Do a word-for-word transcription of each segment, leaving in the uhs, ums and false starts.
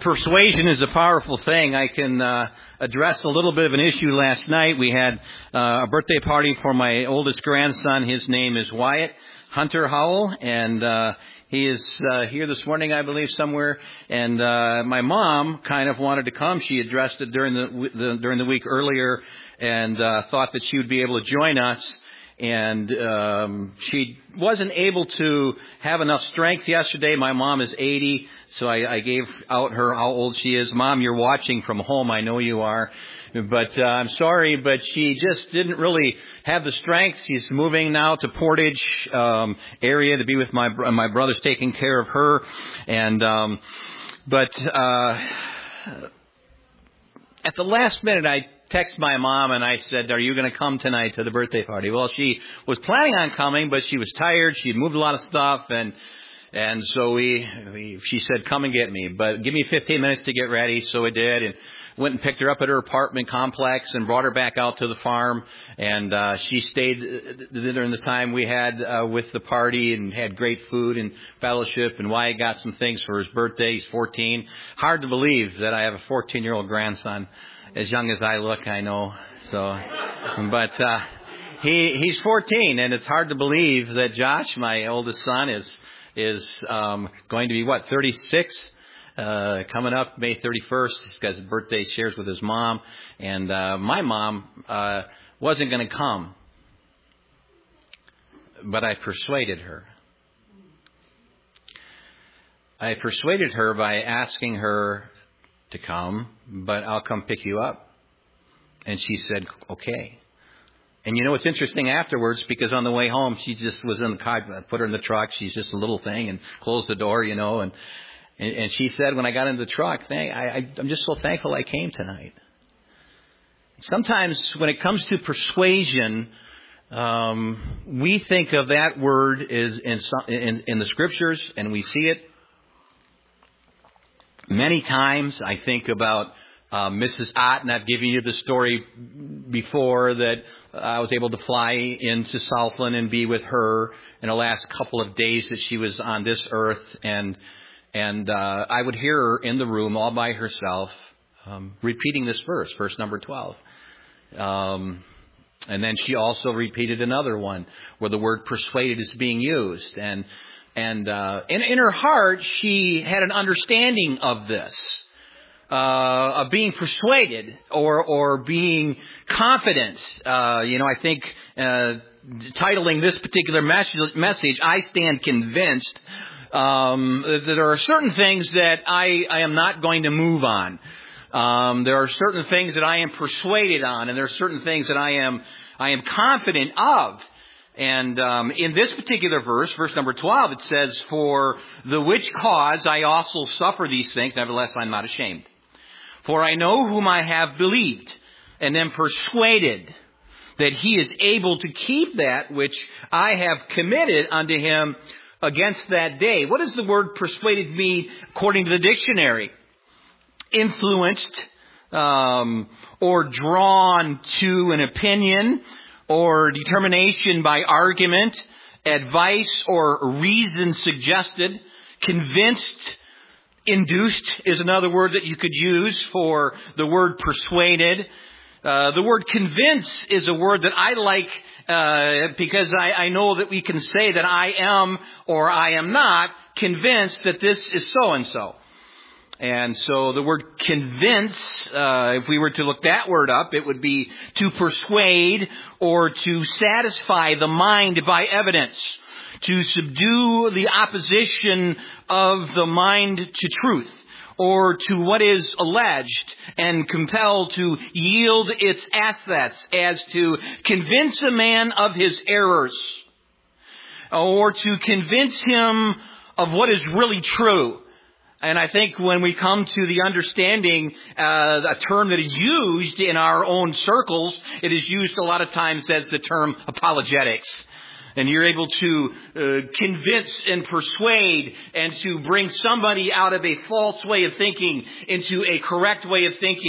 Persuasion is a powerful thing. I can uh, address a little bit of an issue last night. We had uh, a birthday party for my oldest grandson. His name is Wyatt Hunter Howell, and uh, he is uh, here this morning, I believe, somewhere. And uh, my mom kind of wanted to come. She addressed it during the, the during the week earlier, and uh, thought that she would be able to join us. And um, she wasn't able to have enough strength yesterday. My mom is eighty, so I, I gave out her how old she is. Mom, you're watching from home. I know you are. But uh, I'm sorry, but she just didn't really have the strength. She's moving now to Portage um, area to be with my my brother's taking care of her. And um, but uh, at the last minute, I text my mom and I said, "Are you going to come tonight to the birthday party?" Well, she was planning on coming, but she was tired. She had moved a lot of stuff, and and so we, we she said, "Come and get me, but give me fifteen minutes to get ready." So I did, and went and picked her up at her apartment complex and brought her back out to the farm. And uh, she stayed during the time we had uh, with the party and had great food and fellowship. And Wyatt got some things for his birthday. He's fourteen. Hard to believe that I have a fourteen-year-old grandson. As young as I look, I know. So, but uh, he he's fourteen, and it's hard to believe that Josh, my oldest son, is is um, going to be what thirty-six, uh, coming up May thirty-first. He's got his birthday shares with his mom, and uh, my mom uh, wasn't going to come, but I persuaded her. I persuaded her by asking her to come, but I'll come pick you up. And she said, okay. And you know, it's interesting afterwards, because on the way home, she just was in the car, I put her in the truck. She's just a little thing, and closed the door, you know, and, and, and she said, when I got into the truck, thank, I, I, I'm just so thankful I came tonight. Sometimes when it comes to persuasion, um, we think of that word is in, in, in the scriptures, and we see it. Many times I think about uh, Missus Ott, and I've given you the story before that I was able to fly into Southland and be with her in the last couple of days that she was on this earth. And and uh, I would hear her in the room all by herself um, repeating this verse, verse number twelve. Um, and then she also repeated another one where the word persuaded is being used. And And uh, in, in her heart, she had an understanding of this, uh, of being persuaded or or being confident. Uh, you know, I think uh, titling this particular message, message I stand convinced um, that there are certain things that I, I am not going to move on. Um, there are certain things that I am persuaded on, and there are certain things that I am I am confident of. And um, in this particular verse, verse number twelve, it says, "For the which cause I also suffer these things, nevertheless I'm not ashamed. For I know whom I have believed, and am persuaded that he is able to keep that which I have committed unto him against that day." What does the word persuaded mean according to the dictionary? Influenced um, or drawn to an opinion, or determination by argument, advice or reason suggested. Convinced, induced is another word that you could use for the word persuaded. Uh, the word convince is a word that I like uh, because I, I know that we can say that I am or I am not convinced that this is so-and-so. And so the word convince, uh, if we were to look that word up, it would be to persuade or to satisfy the mind by evidence, to subdue the opposition of the mind to truth, or to what is alleged, and compel to yield its assets, as to convince a man of his errors, or to convince him of what is really true. And I think when we come to the understanding, uh, a term that is used in our own circles, it is used a lot of times as the term apologetics. And you're able to uh, convince and persuade and to bring somebody out of a false way of thinking into a correct way of thinking.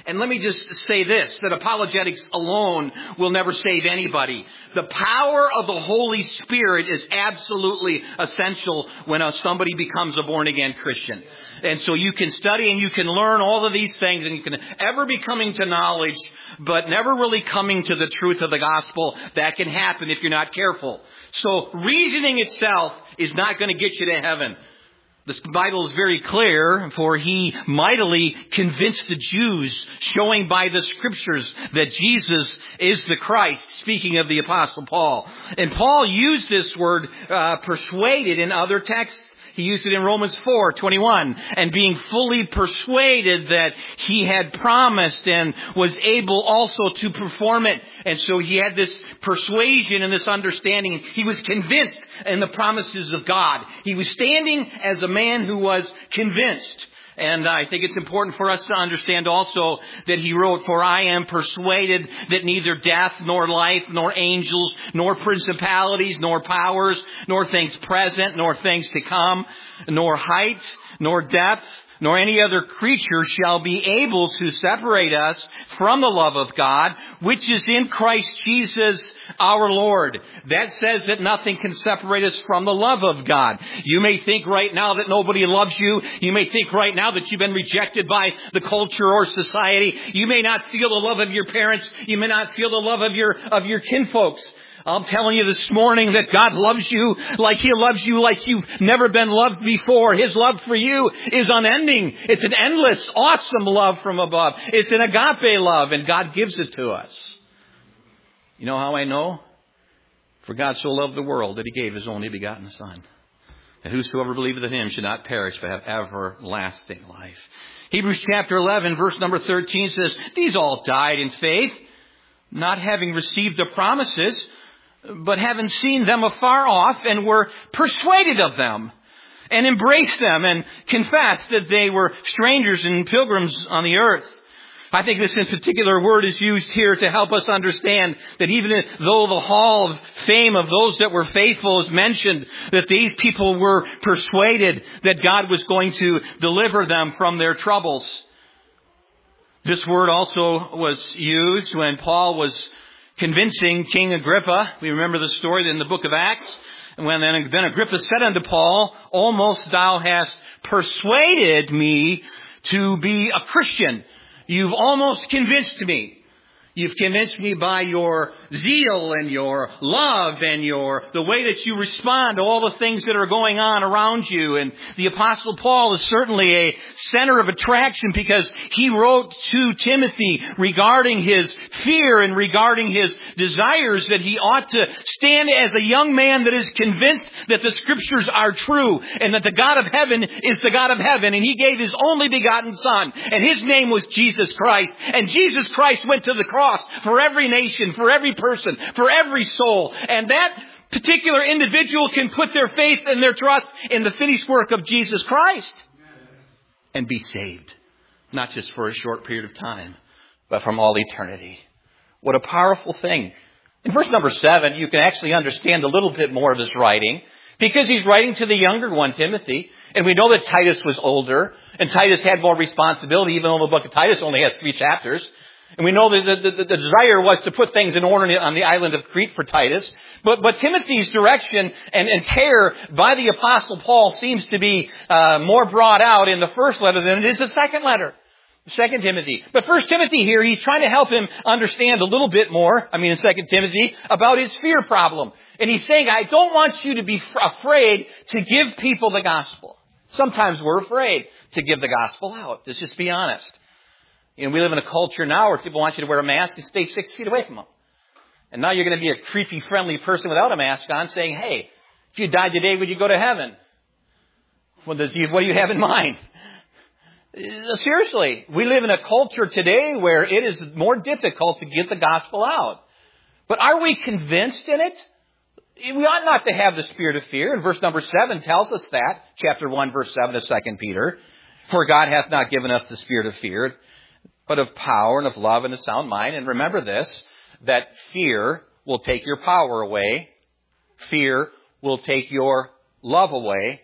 And let me just say this, that apologetics alone will never save anybody. The power of the Holy Spirit is absolutely essential when somebody becomes a born-again Christian. And so you can study and you can learn all of these things, and you can ever be coming to knowledge, but never really coming to the truth of the gospel. That can happen if you're not careful. So reasoning itself is not going to get you to heaven. The Bible is very clear, for he mightily convinced the Jews, showing by the scriptures that Jesus is the Christ, speaking of the Apostle Paul. And Paul used this word, uh, persuaded, in other texts. He used it in Romans four twenty-one, and being fully persuaded that he had promised and was able also to perform it. And so he had this persuasion and this understanding. He was convinced in the promises of God. He was standing as a man who was convinced. And I think it's important for us to understand also that he wrote, "For I am persuaded that neither death, nor life, nor angels, nor principalities, nor powers, nor things present, nor things to come, nor height, nor depth, nor any other creature shall be able to separate us from the love of God, which is in Christ Jesus our Lord." That says that nothing can separate us from the love of God. You may think right now that nobody loves you. You may think right now that you've been rejected by the culture or society. You may not feel the love of your parents. You may not feel the love of your, of your kinfolks. I'm telling you this morning that God loves you like He loves you like you've never been loved before. His love for you is unending. It's an endless, awesome love from above. It's an agape love, and God gives it to us. You know how I know? For God so loved the world that He gave His only begotten Son, that whosoever believeth in Him should not perish but have everlasting life. Hebrews chapter eleven, verse number thirteen says, "These all died in faith, not having received the promises, but having seen them afar off, and were persuaded of them, and embraced them, and confessed that they were strangers and pilgrims on the earth." I think this in particular word is used here to help us understand that even though the hall of fame of those that were faithful is mentioned, that these people were persuaded that God was going to deliver them from their troubles. This word also was used when Paul was convincing King Agrippa. We remember the story in the book of Acts. And when then Agrippa said unto Paul, "Almost thou hast persuaded me to be a Christian. You've almost convinced me. You've convinced me by your zeal and your love and your the way that you respond to all the things that are going on around you." And the Apostle Paul is certainly a center of attraction, because he wrote to Timothy regarding his fear and regarding his desires that he ought to stand as a young man that is convinced that the Scriptures are true and that the God of heaven is the God of heaven. And he gave his only begotten Son, and his name was Jesus Christ. And Jesus Christ went to the cross for every nation, for every person, for every soul. And that particular individual can put their faith and their trust in the finished work of Jesus Christ and be saved. Not just for a short period of time, but from all eternity. What a powerful thing. In verse number seven, you can actually understand a little bit more of his writing, because he's writing to the younger one, Timothy. And we know that Titus was older, and Titus had more responsibility, even though the book of Titus only has three chapters. And we know that the, the, the desire was to put things in order on the island of Crete for Titus. But, but Timothy's direction and, and care by the Apostle Paul seems to be uh, more brought out in the first letter than it is the second letter, Second Timothy. But First Timothy here, he's trying to help him understand a little bit more, I mean in Second Timothy, about his fear problem. And he's saying, I don't want you to be afraid to give people the gospel. Sometimes we're afraid to give the gospel out. Let's just be honest. You know, we live in a culture now where people want you to wear a mask and stay six feet away from them. And now you're going to be a creepy, friendly person without a mask on saying, hey, if you died today, would you go to heaven? What, does he, what do you have in mind? Seriously, we live in a culture today where it is more difficult to get the gospel out. But are we convinced in it? We ought not to have the spirit of fear. And verse number seven tells us that. Chapter one, verse seven of Second Peter. For God hath not given us the spirit of fear, but of power and of love and a sound mind. And remember this, that fear will take your power away. Fear will take your love away.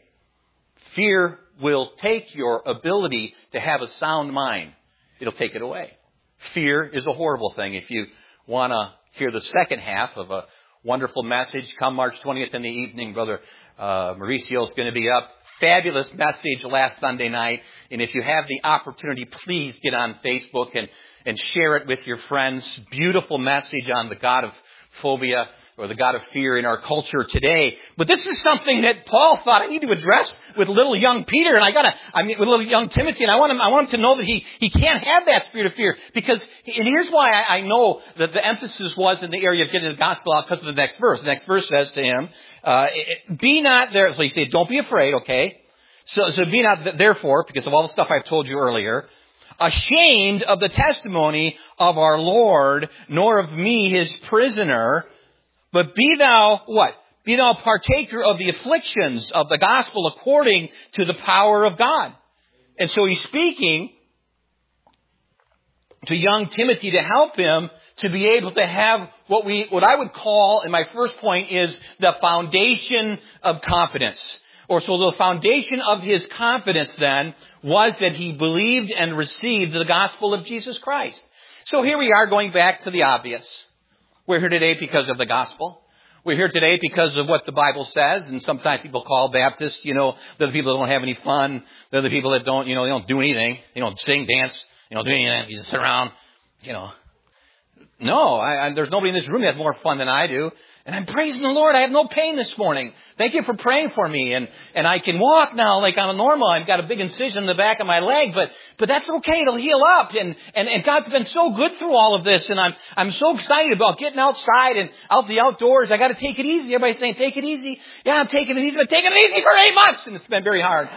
Fear will take your ability to have a sound mind. It'll take it away. fear is a horrible thing. If you want to hear the second half of a wonderful message, come March twentieth in the evening, Brother uh, Mauricio is going to be up. Fabulous message last Sunday night. And if you have the opportunity, please get on Facebook and, and share it with your friends. Beautiful message on the God of phobia, or the God of fear in our culture today. But this is something that Paul thought I need to address with little young Peter, and I gotta, I mean, with little young Timothy, and I want him, I want him to know that he, he can't have that spirit of fear, because, and here's why I, I know that the emphasis was in the area of getting the gospel out, because of the next verse. The next verse says to him, uh, be not there, so he said, don't be afraid, okay? So, so be not therefore, because of all the stuff I've told you earlier, ashamed of the testimony of our Lord, nor of me his prisoner, but be thou, what? Be thou partaker of the afflictions of the gospel according to the power of God. And so he's speaking to young Timothy to help him to be able to have what we, what I would call, and my first point is the foundation of confidence. Or so the foundation of his confidence then was that he believed and received the gospel of Jesus Christ. So here we are going back to the obvious. We're here today because of the gospel. We're here today because of what the Bible says. And sometimes people call Baptists, you know, they're the people that don't have any fun. They're the people that don't, you know, they don't do anything. They don't sing, dance, you know, do anything. You just sit around, you know. No, I, I, there's nobody in this room that has more fun than I do. And I'm praising the Lord. I have no pain this morning. Thank you for praying for me. And, and I can walk now like I'm normal. I've got a big incision in the back of my leg, but, but that's okay. It'll heal up. And, and, and God's been so good through all of this. And I'm, I'm so excited about getting outside and out the outdoors. I got to take it easy. Everybody's saying, take it easy. Yeah, I'm taking it easy, but taking it easy for eight months. And it's been very hard.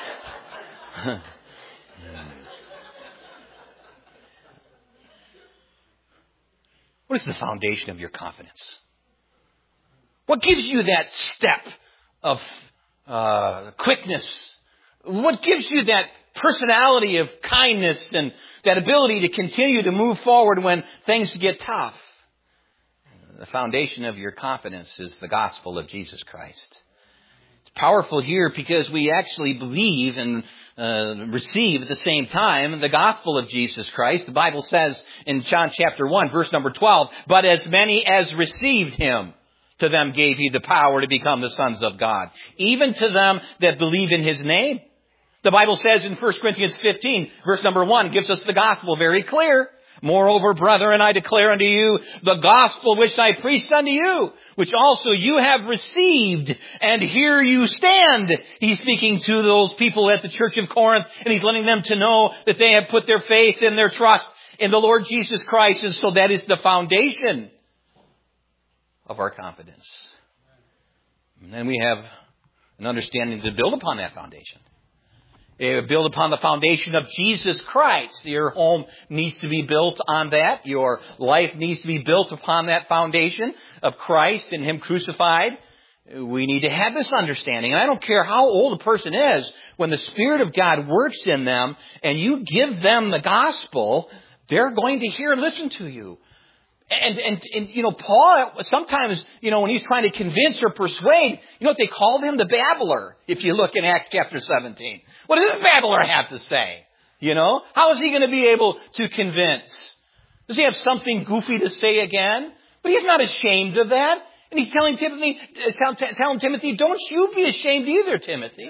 What is the foundation of your confidence? What gives you that step of uh, quickness? What gives you that personality of kindness and that ability to continue to move forward when things get tough? The foundation of your confidence is the gospel of Jesus Christ. It's powerful here because we actually believe and uh, receive at the same time the gospel of Jesus Christ. The Bible says in John chapter one, verse number twelve, but as many as received him, to them gave he the power to become the sons of God, even to them that believe in his name. The Bible says in First Corinthians fifteen, verse number one, gives us the gospel very clear. Moreover, brethren, I declare unto you the gospel which I preached unto you, which also you have received, and here you stand. He's speaking to those people at the church of Corinth, and he's letting them to know that they have put their faith and their trust in the Lord Jesus Christ, and so that is the foundation of our confidence. And then we have an understanding to build upon that foundation. Build upon the foundation of Jesus Christ. Your home needs to be built on that. Your life needs to be built upon that foundation of Christ and him crucified. We need to have this understanding. And I don't care how old a person is, when the Spirit of God works in them and you give them the gospel, they're going to hear and listen to you. And, and, and, you know, Paul, sometimes, you know, when he's trying to convince or persuade, you know what they called him? The babbler, if you look in Acts chapter seventeen. What does this babbler have to say? You know, how is he going to be able to convince? Does he have something goofy to say again? But he's not ashamed of that. And he's telling Timothy, telling Timothy, don't you be ashamed either, Timothy.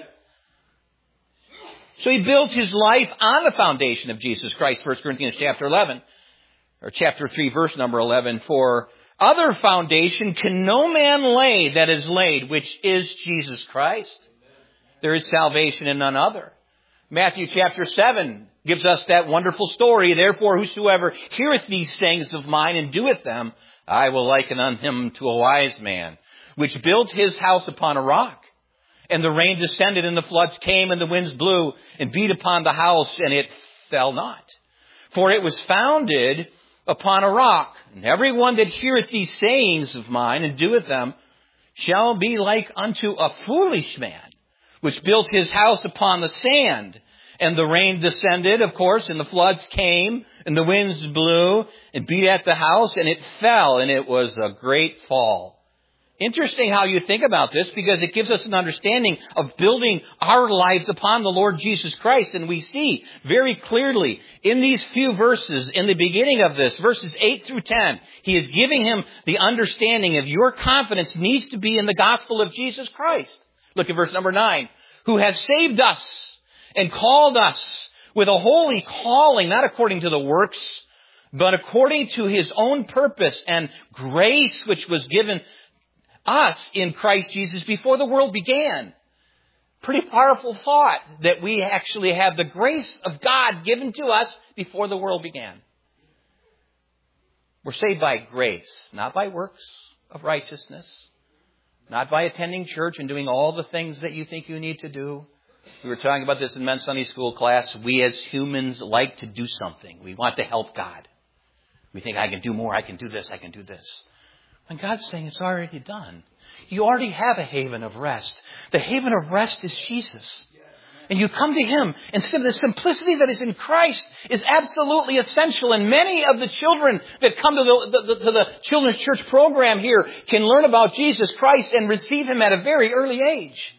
So he built his life on the foundation of Jesus Christ, First Corinthians chapter eleven. Or chapter three, verse number eleven, for other foundation can no man lay that is laid, which is Jesus Christ. There is salvation in none other. Matthew chapter seven gives us that wonderful story. Therefore, whosoever heareth these sayings of mine and doeth them, I will liken unto him to a wise man, which built his house upon a rock. And the rain descended, and the floods came, and the winds blew, and beat upon the house, and it fell not. For it was founded upon a rock. And every one that heareth these sayings of mine and doeth them shall be like unto a foolish man, which built his house upon the sand. And the rain descended, of course, and the floods came, and the winds blew and beat at the house, and it fell, and it was a great fall. Interesting how you think about this, because it gives us an understanding of building our lives upon the Lord Jesus Christ. And we see very clearly in these few verses, in the beginning of this, verses eight through ten, he is giving him the understanding of your confidence needs to be in the gospel of Jesus Christ. Look at verse number nine. Who has saved us and called us with a holy calling, not according to the works, but according to his own purpose and grace which was given us in Christ Jesus before the world began. Pretty powerful thought that we actually have the grace of God given to us before the world began. We're saved by grace, not by works of righteousness, not by attending church and doing all the things that you think you need to do. We were talking about this in men's Sunday school class. We as humans like to do something. We want to help God. We think, I can do more, I can do this, I can do this. When God's saying it's already done. You already have a haven of rest. The haven of rest is Jesus. And you come to him, and the simplicity that is in Christ is absolutely essential. And many of the children that come to the, the, to the Children's Church program here can learn about Jesus Christ and receive him at a very early age.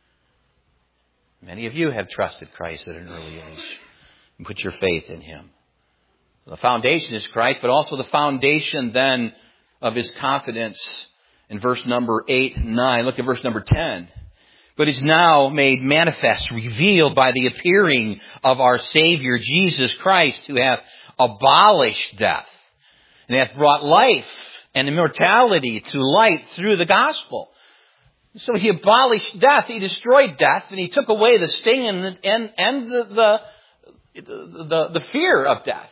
Many of you have trusted Christ at an early age and put your faith in him. The foundation is Christ, but also the foundation then of his confidence in verse number eight and nine. Look at verse number ten. But is now made manifest, revealed by the appearing of our Savior, Jesus Christ, who hath abolished death, and hath brought life and immortality to light through the gospel. So he abolished death, he destroyed death, and he took away the sting and, and, and the, the, the, the fear of death.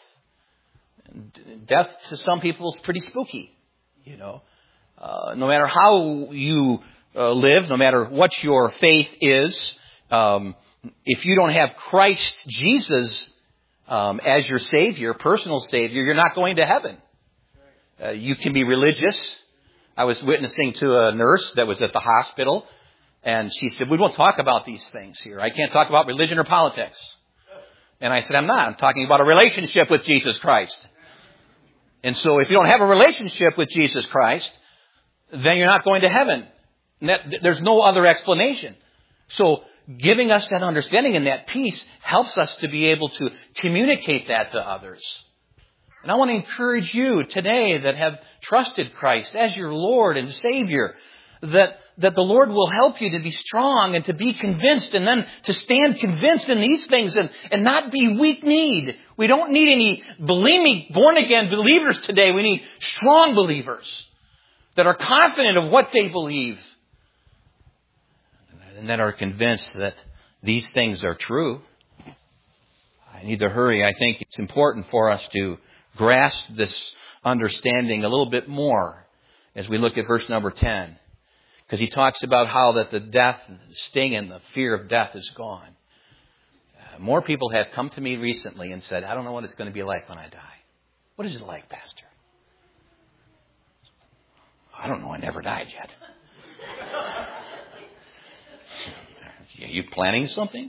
Death to some people is pretty spooky. You know, uh, no matter how you uh, live, no matter what your faith is, um, if you don't have Christ Jesus um, as your Savior, personal Savior, you're not going to heaven. Uh, you can be religious. I was witnessing to a nurse that was at the hospital, and she said, we won't talk about these things here. I can't talk about religion or politics. And I said, I'm not. I'm talking about a relationship with Jesus Christ. And so if you don't have a relationship with Jesus Christ, then you're not going to heaven. That, there's no other explanation. So giving us that understanding and that peace helps us to be able to communicate that to others. And I want to encourage you today that have trusted Christ as your Lord and Savior, that, that the Lord will help you to be strong and to be convinced, and then to stand convinced in these things and, and not be weak-kneed. We don't need any bulimic, born-again believers today. We need strong believers that are confident of what they believe and that are convinced that these things are true. I need to hurry. I think it's important for us to grasp this understanding a little bit more as we look at verse number ten. Because he talks about how that the death, the sting and the fear of death is gone. Uh, more people have come to me recently and said, I don't know what it's going to be like when I die. What is it like, Pastor? I don't know. I never died yet. Are you planning something?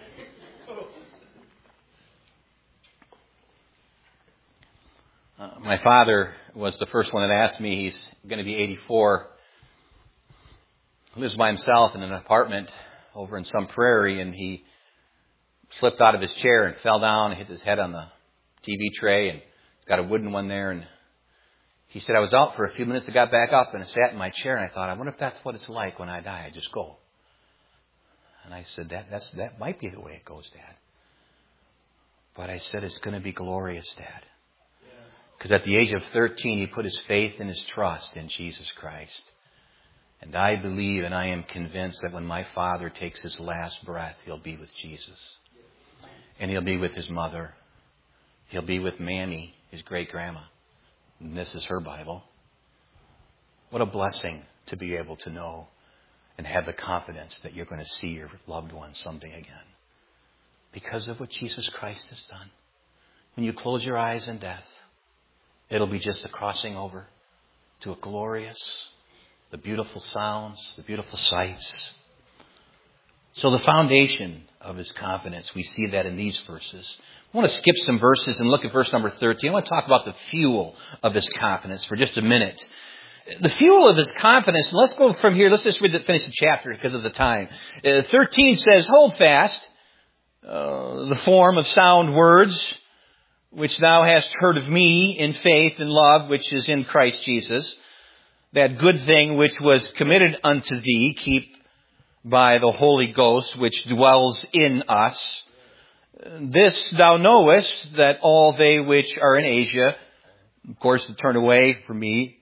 Uh, my father was the first one that asked me. He's going to be eighty-four. He lives by himself in an apartment over in some prairie, and he slipped out of his chair and fell down and hit his head on the T V tray, and he's got a wooden one there. And he said, I was out for a few minutes, I got back up and I sat in my chair, and I thought, I wonder if that's what it's like when I die. I just go. And I said, that that's that might be the way it goes, Dad. But I said, it's going to be glorious, Dad. Because at the age of thirteen, he put his faith and his trust in Jesus Christ. And I believe and I am convinced that when my father takes his last breath, he'll be with Jesus. And he'll be with his mother. He'll be with Mammy, his great-grandma. And this is her Bible. What a blessing to be able to know and have the confidence that you're going to see your loved one someday again. Because of what Jesus Christ has done. When you close your eyes in death, it'll be just a crossing over to a glorious, the beautiful sounds, the beautiful sights. So the foundation of his confidence, we see that in these verses. I want to skip some verses and look at verse number thirteen. I want to talk about the fuel of his confidence for just a minute. The fuel of his confidence, and let's go from here, let's just read the, finish the chapter because of the time. Uh, thirteen says, hold fast uh, the form of sound words, which thou hast heard of me in faith and love, which is in Christ Jesus. That good thing which was committed unto thee, keep by the Holy Ghost, which dwells in us. This thou knowest, that all they which are in Asia, of course, to turn away from me,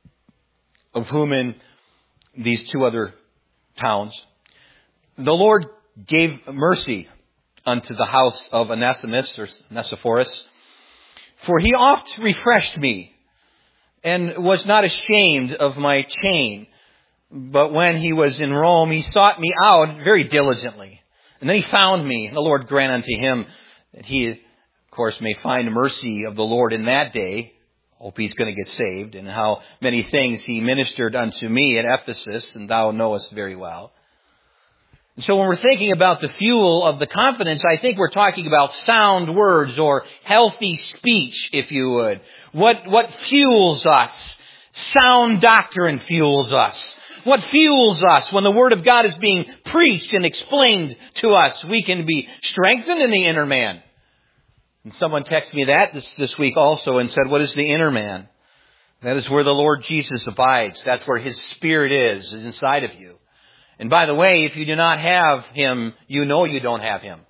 of whom in these two other towns, the Lord gave mercy unto the house of Onesimus, or Onesiphorus, for he oft refreshed me, and was not ashamed of my chain. But when he was in Rome, he sought me out very diligently. And then he found me. The Lord grant unto him that he, of course, may find mercy of the Lord in that day. Hope he's going to get saved. And how many things he ministered unto me at Ephesus, and thou knowest very well. And so when we're thinking about the fuel of the confidence, I think we're talking about sound words or healthy speech, if you would. What, what fuels us? Sound doctrine fuels us. What fuels us when the Word of God is being preached and explained to us? We can be strengthened in the inner man. And someone texted me that this, this week also and said, what is the inner man? That is where the Lord Jesus abides. That's where His Spirit is, is inside of you. And by the way, if you do not have Him, you know you don't have Him.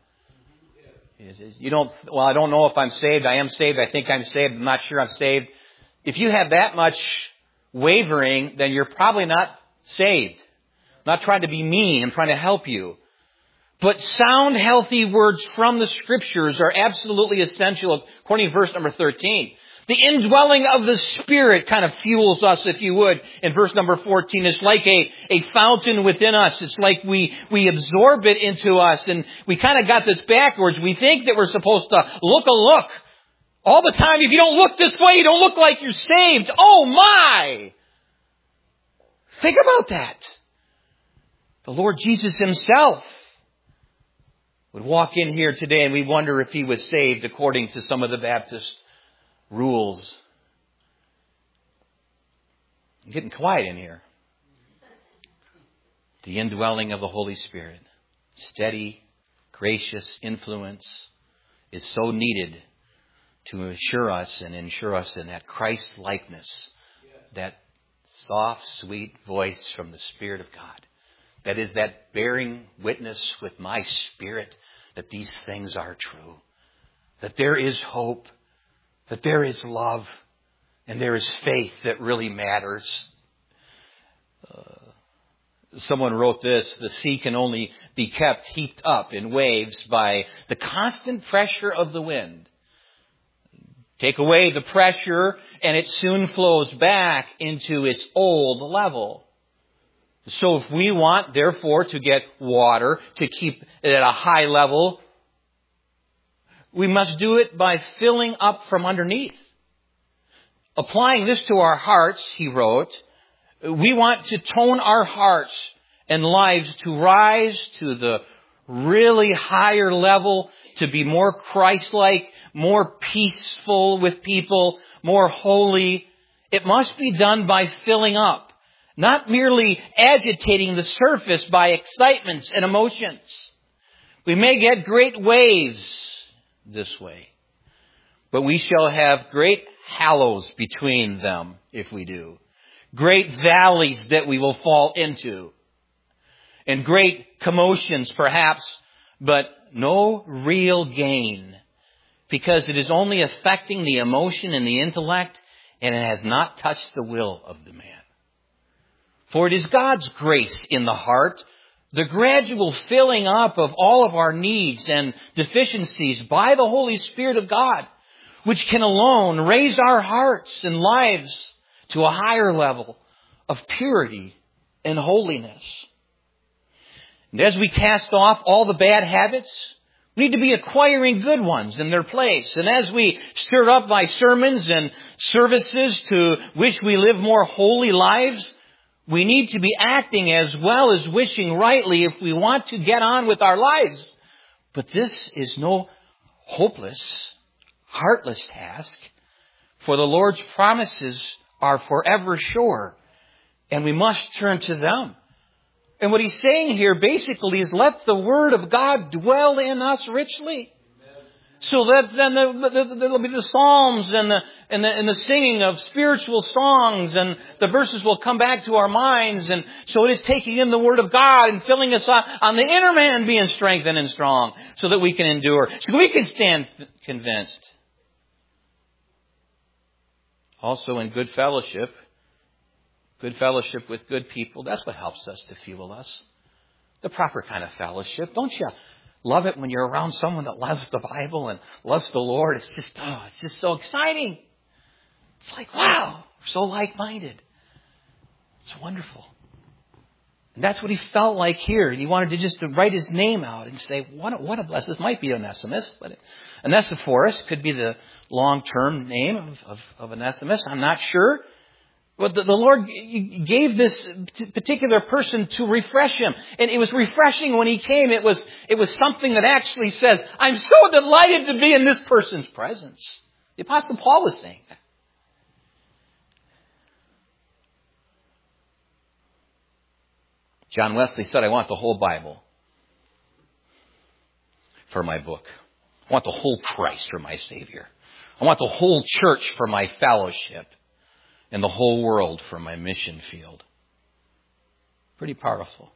You don't, well, I don't know if I'm saved. I am saved. I think I'm saved. I'm not sure I'm saved. If you have that much wavering, then you're probably not saved. I'm not trying to be mean. I'm trying to help you. But sound, healthy words from the Scriptures are absolutely essential, according to verse number thirteen. The indwelling of the Spirit kind of fuels us, if you would. In verse number fourteen, it's like a, a fountain within us. It's like we, we absorb it into us. And we kind of got this backwards. We think that we're supposed to look a look all the time. If you don't look this way, you don't look like you're saved. Oh my! Think about that. The Lord Jesus Himself would walk in here today and we wonder if He was saved according to some of the Baptist rules. I'm getting quiet in here. The indwelling of the Holy Spirit, steady, gracious influence, is so needed to assure us and ensure us in that Christ likeness, that soft, sweet voice from the Spirit of God. That is that bearing witness with my spirit that these things are true. That there is hope. That there is love. And there is faith that really matters. Uh, someone wrote this: the sea can only be kept heaped up in waves by the constant pressure of the wind. Take away the pressure and it soon flows back into its old level. So if we want, therefore, to get water, to keep it at a high level, we must do it by filling up from underneath. Applying this to our hearts, he wrote, we want to tone our hearts and lives to rise to the really higher level, to be more Christ-like, more peaceful with people, more holy. It must be done by filling up. Not merely agitating the surface by excitements and emotions. We may get great waves this way, but we shall have great hollows between them if we do. Great valleys that we will fall into. And great commotions perhaps, but no real gain. Because it is only affecting the emotion and the intellect, and it has not touched the will of the man. For it is God's grace in the heart, the gradual filling up of all of our needs and deficiencies by the Holy Spirit of God, which can alone raise our hearts and lives to a higher level of purity and holiness. And as we cast off all the bad habits, we need to be acquiring good ones in their place. And as we stir up by sermons and services to wish we live more holy lives, we need to be acting as well as wishing rightly if we want to get on with our lives. But this is no hopeless, heartless task, for the Lord's promises are forever sure, And we must turn to them. And what he's saying here basically is let the Word of God dwell in us richly. So that then there will be the psalms and the, and the and the singing of spiritual songs, and the verses will come back to our minds. And so it is taking in the Word of God and filling us on, on the inner man being strengthened and strong, so that we can endure, so we can stand convinced. Also in good fellowship, good fellowship with good people, that's what helps us to fuel us. The proper kind of fellowship. Don't you love it when you're around someone that loves the Bible and loves the Lord? It's just, oh, it's just so exciting. It's like, wow, we're so like-minded. It's wonderful. And that's what he felt like here. And he wanted to just to write his name out and say, what a, what a blessing. This might be Onesimus, but Onesiphorus could be the long-term name of, of, of Onesimus. I'm not sure. But the, the Lord gave this particular person to refresh him. And it was refreshing when he came. It was, it was something that actually says, I'm so delighted to be in this person's presence. The Apostle Paul was saying that. John Wesley said, I want the whole Bible for my book. I want the whole Christ for my Savior. I want the whole church for my fellowship. And the whole world for my mission field. Pretty powerful.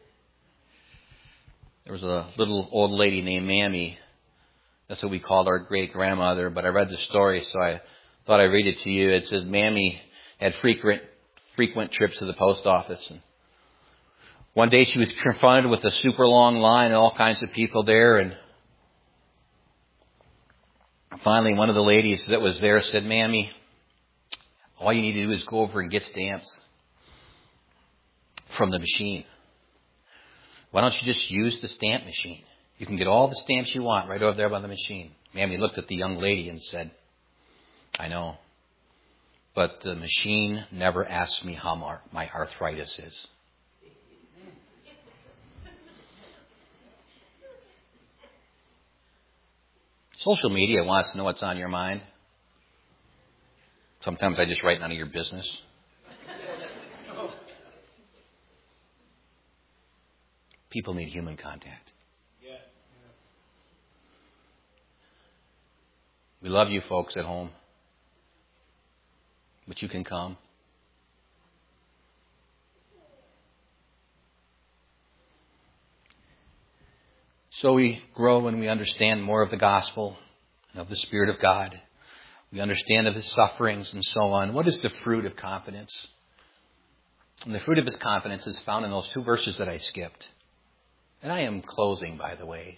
There was a little old lady named Mammy. That's what we called our great-grandmother. But I read the story, so I thought I'd read it to you. It says Mammy had frequent frequent trips to the post office. And one day she was confronted with a super long line and all kinds of people there. And finally, one of the ladies that was there said, Mammy, all you need to do is go over and get stamps from the machine. Why don't you just use the stamp machine? You can get all the stamps you want right over there by the machine. Mammy looked at the young lady and said, I know, but the machine never asks me how my arthritis is. Social media wants to know what's on your mind. Sometimes I just write none of your business. People need human contact. We love you folks at home, but you can come. So we grow when we understand more of the gospel and of the Spirit of God. We understand of his sufferings and so on. What is the fruit of confidence? And the fruit of his confidence is found in those two verses that I skipped. And I am closing, by the way.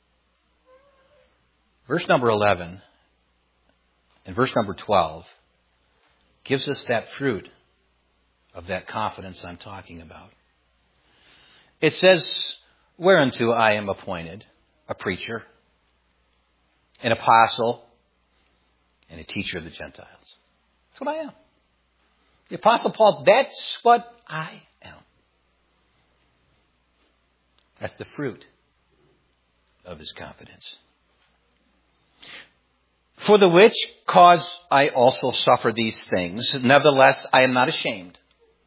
Verse number eleven and verse number twelve gives us that fruit of that confidence I'm talking about. It says, whereunto I am appointed a preacher, an apostle, and a teacher of the Gentiles. That's what I am. The Apostle Paul, that's what I am. That's the fruit of his confidence. For the which cause I also suffer these things. Nevertheless, I am not ashamed.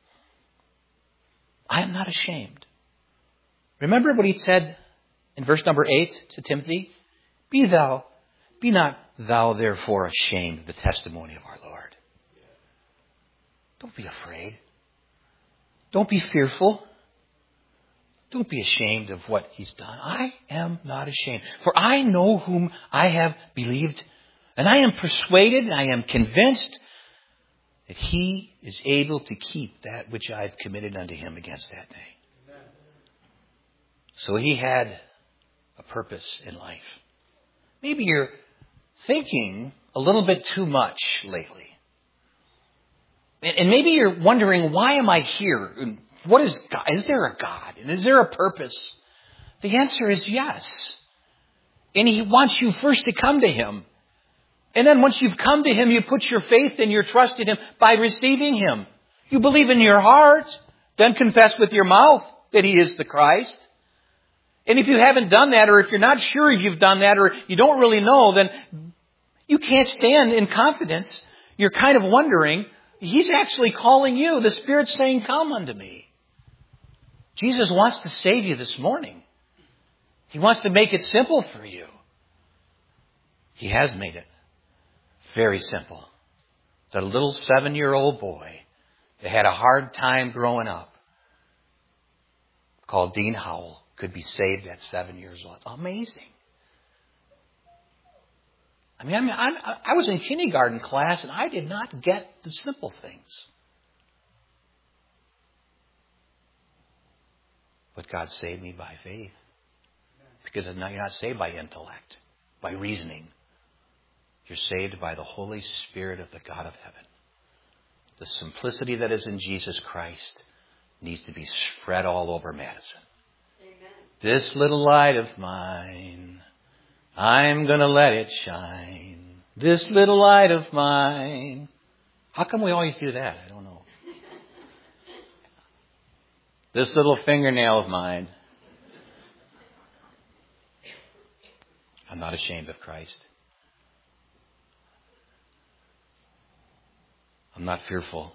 I am not ashamed. Remember what he said in verse number eight to Timothy? Be thou, be not thou therefore ashamed of the testimony of our Lord. Don't be afraid. Don't be fearful. Don't be ashamed of what he's done. I am not ashamed. For I know whom I have believed, and I am persuaded, I am convinced that he is able to keep that which I have committed unto him against that day. Amen. So he had a purpose in life. Maybe you're thinking a little bit too much lately. And maybe you're wondering, why am I here? What is God? Is there a God? And is there a purpose? The answer is yes. And he wants you first to come to him. And then once you've come to him, you put your faith and your trust in him by receiving him. You believe in your heart, then confess with your mouth that he is the Christ. And if you haven't done that, or if you're not sure if you've done that, or you don't really know, then you can't stand in confidence. You're kind of wondering, He's actually calling you. The Spirit's saying, come unto me. Jesus wants to save you this morning. He wants to make it simple for you. He has made it very simple. The little seven-year-old boy that had a hard time growing up, called Dean Howell, could be saved at seven years old. It's amazing. I mean, I, mean I'm, I was in kindergarten class and I did not get the simple things. But God saved me by faith. Because now you're not saved by intellect, by reasoning. You're saved by the Holy Spirit of the God of heaven. The simplicity that is in Jesus Christ needs to be spread all over Madison. Amen. This little light of mine, I'm going to let it shine. This little light of mine. How come we always do that? I don't know. This little fingernail of mine. I'm not ashamed of Christ. I'm not fearful.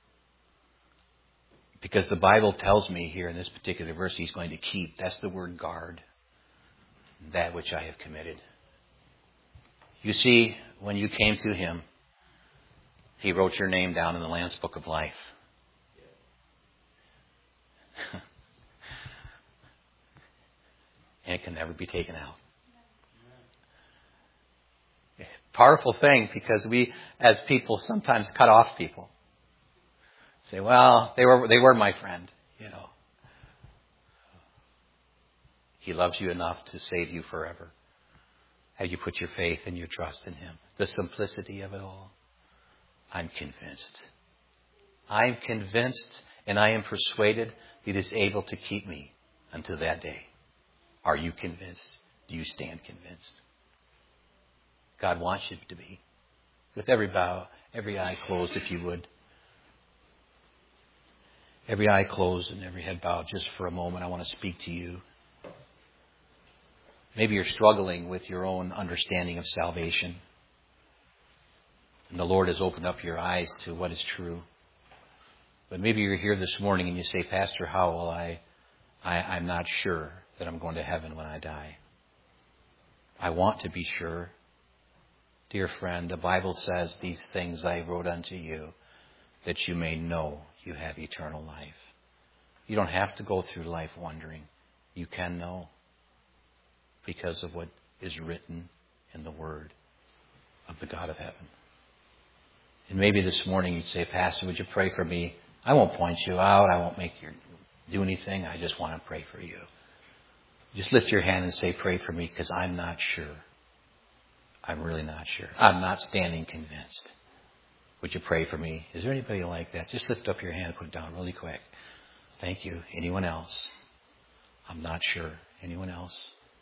Because the Bible tells me here in this particular verse He's going to keep. That's the word guard. That which I have committed. You see, when you came to Him, He wrote your name down in the Lamb's Book of Life. And it can never be taken out. Powerful thing, because we, as people, sometimes cut off people. Say, well, they were they were my friend, you know. He loves you enough to save you forever. Have you put your faith and your trust in Him? The simplicity of it all. I'm convinced. I'm convinced and I am persuaded He is able to keep me until that day. Are you convinced? Do you stand convinced? God wants you to be. With every bow, every eye closed, if you would. Every eye closed and every head bowed just for a moment. I want to speak to you. Maybe you're struggling with your own understanding of salvation. And the Lord has opened up your eyes to what is true. But maybe you're here this morning and you say, Pastor Howell, I, I, I'm not sure that I'm going to heaven when I die. I want to be sure. Dear friend, the Bible says, these things I wrote unto you, that you may know you have eternal life. You don't have to go through life wondering. You can know because of what is written in the Word of the God of heaven. And maybe this morning you'd say, Pastor, would you pray for me? I won't point you out. I won't make you do anything. I just want to pray for you. Just lift your hand and say, pray for me, because I'm not sure. I'm really not sure. I'm not standing convinced. Would you pray for me? Is there anybody like that? Just lift up your hand and put it down really quick. Thank you. Anyone else? I'm not sure. Anyone else?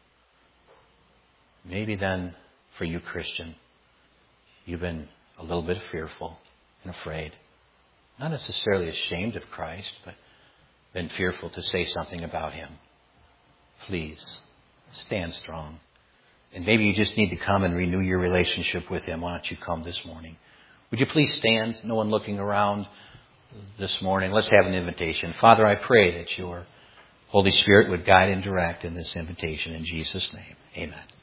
Maybe then, for you, Christian, you've been a little bit fearful and afraid. Not necessarily ashamed of Christ, but been fearful to say something about Him. Please, stand strong. And maybe you just need to come and renew your relationship with Him. Why don't you come this morning? Would you please stand? No one looking around this morning. Let's have an invitation. Father, I pray that your Holy Spirit would guide and direct in this invitation. In Jesus' name, amen.